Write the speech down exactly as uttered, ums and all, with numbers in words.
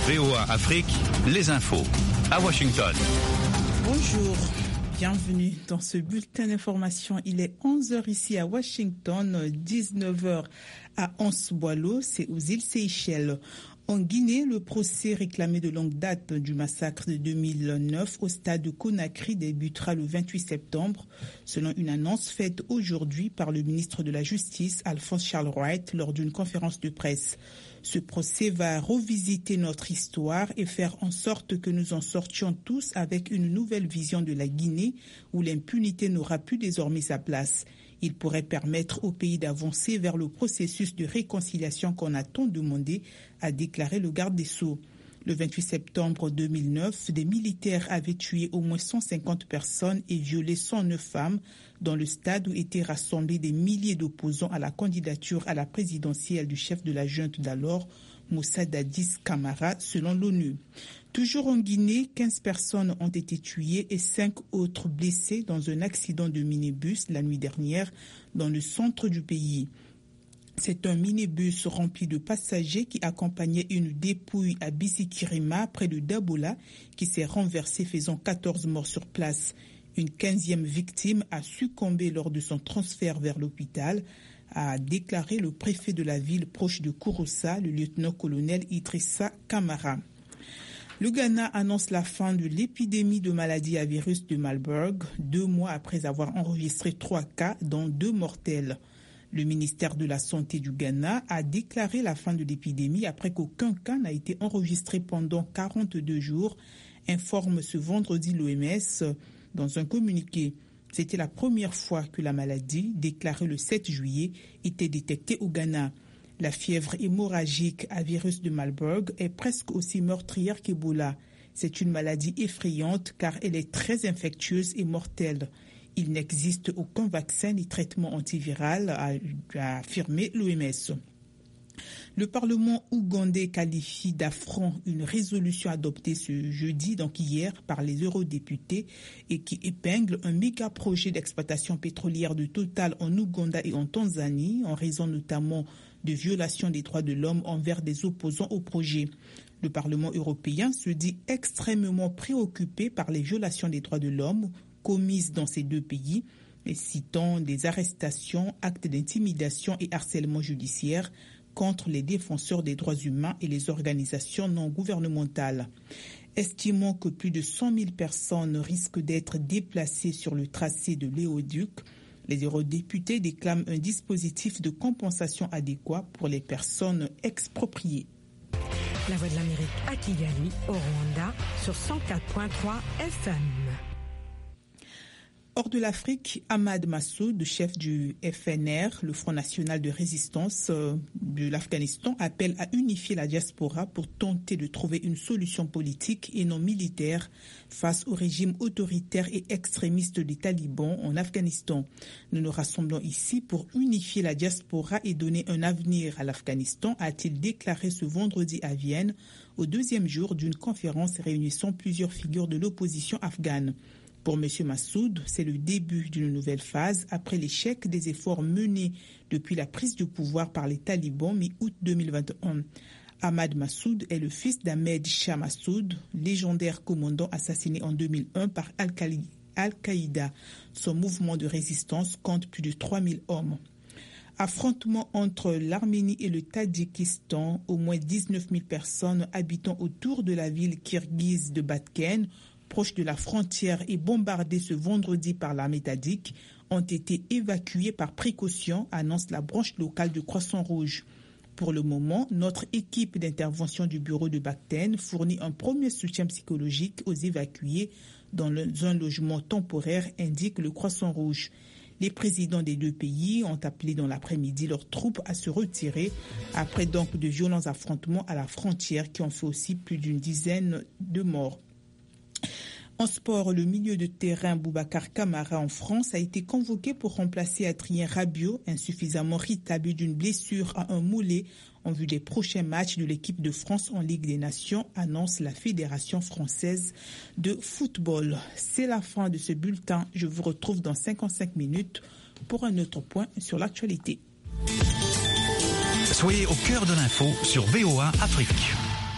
V O A Afrique, les infos à Washington. Bonjour, bienvenue dans ce bulletin d'information. Il est onze heures ici à Washington, dix-neuf heures à Anse-Boileau, c'est aux îles Seychelles. En Guinée, le procès réclamé de longue date du massacre de deux mille neuf au stade de Conakry débutera le vingt-huit septembre, selon une annonce faite aujourd'hui par le ministre de la Justice, Alphonse Charles Wright, lors d'une conférence de presse. Ce procès va revisiter notre histoire et faire en sorte que nous en sortions tous avec une nouvelle vision de la Guinée où l'impunité n'aura plus désormais sa place. Il pourrait permettre au pays d'avancer vers le processus de réconciliation qu'on a tant demandé, a déclaré le garde des Sceaux. Le vingt-huit septembre deux mille neuf, des militaires avaient tué au moins cent cinquante personnes et violé cent neuf femmes dans le stade où étaient rassemblés des milliers d'opposants à la candidature à la présidentielle du chef de la junte d'alors, Moussa Dadis Camara, selon l'ONU. Toujours en Guinée, quinze personnes ont été tuées et cinq autres blessées dans un accident de minibus la nuit dernière dans le centre du pays. C'est un minibus rempli de passagers qui accompagnait une dépouille à Bisikirima, près de Dabola, qui s'est renversé, faisant quatorze morts sur place. Une quinzième victime a succombé lors de son transfert vers l'hôpital, a déclaré le préfet de la ville proche de Kouroussa, le lieutenant-colonel Idrissa Camara. Le Ghana annonce la fin de l'épidémie de maladie à virus de Marburg, deux mois après avoir enregistré trois cas, dont deux mortels. Le ministère de la Santé du Ghana a déclaré la fin de l'épidémie après qu'aucun cas n'a été enregistré pendant quarante-deux jours, informe ce vendredi l'O M S dans un communiqué. C'était la première fois que la maladie, déclarée le sept juillet, était détectée au Ghana. La fièvre hémorragique à virus de Marburg est presque aussi meurtrière qu'Ebola. C'est une maladie effrayante car elle est très infectieuse et mortelle. Il n'existe aucun vaccin ni traitement antiviral, a, a affirmé l'O M S. Le Parlement ougandais qualifie d'affront une résolution adoptée ce jeudi, donc hier, par les eurodéputés et qui épingle un méga projet d'exploitation pétrolière de Total en Ouganda et en Tanzanie, en raison notamment de violations des droits de l'homme envers des opposants au projet. Le Parlement européen se dit extrêmement préoccupé par les violations des droits de l'homme commises dans ces deux pays, et citant des arrestations, actes d'intimidation et harcèlement judiciaire contre les défenseurs des droits humains et les organisations non gouvernementales. Estimant que plus de cent mille personnes risquent d'être déplacées sur le tracé de l'éoduc, les eurodéputés déclament un dispositif de compensation adéquat pour les personnes expropriées. La Voix de l'Amérique à Kigali, au Rwanda, sur cent quatre virgule trois F M. Hors de l'Afrique, Ahmad Massoud, chef du F N R, le Front national de résistance de l'Afghanistan, appelle à unifier la diaspora pour tenter de trouver une solution politique et non militaire face au régime autoritaire et extrémiste des talibans en Afghanistan. Nous nous rassemblons ici pour unifier la diaspora et donner un avenir à l'Afghanistan, a-t-il déclaré ce vendredi à Vienne, au deuxième jour d'une conférence réunissant plusieurs figures de l'opposition afghane. Pour M. Massoud, c'est le début d'une nouvelle phase après l'échec des efforts menés depuis la prise de pouvoir par les talibans mi-août deux mille vingt et un. Ahmad Massoud est le fils d'Ahmed Shah Massoud, légendaire commandant assassiné en deux mille un par Al-Qaïda. Son mouvement de résistance compte plus de trois mille hommes. Affrontement entre l'Arménie et le Tadjikistan, au moins dix-neuf mille personnes habitant autour de la ville kirghize de Batken, proche de la frontière et bombardés ce vendredi par l'armée tadjik, ont été évacués par précaution, annonce la branche locale du Croissant-Rouge. Pour le moment, notre équipe d'intervention du bureau de Bakhten fournit un premier soutien psychologique aux évacués dans un logement temporaire, indique le Croissant-Rouge. Les présidents des deux pays ont appelé dans l'après-midi leurs troupes à se retirer après donc de violents affrontements à la frontière qui ont fait aussi plus d'une dizaine de morts. En sport, le milieu de terrain Boubacar Kamara en France a été convoqué pour remplacer Adrien Rabiot, insuffisamment rétabli d'une blessure à un mollet en vue des prochains matchs de l'équipe de France en Ligue des Nations, annonce la Fédération française de football. C'est la fin de ce bulletin. Je vous retrouve dans cinquante-cinq minutes pour un autre point sur l'actualité. Soyez au cœur de l'info sur V O A Afrique.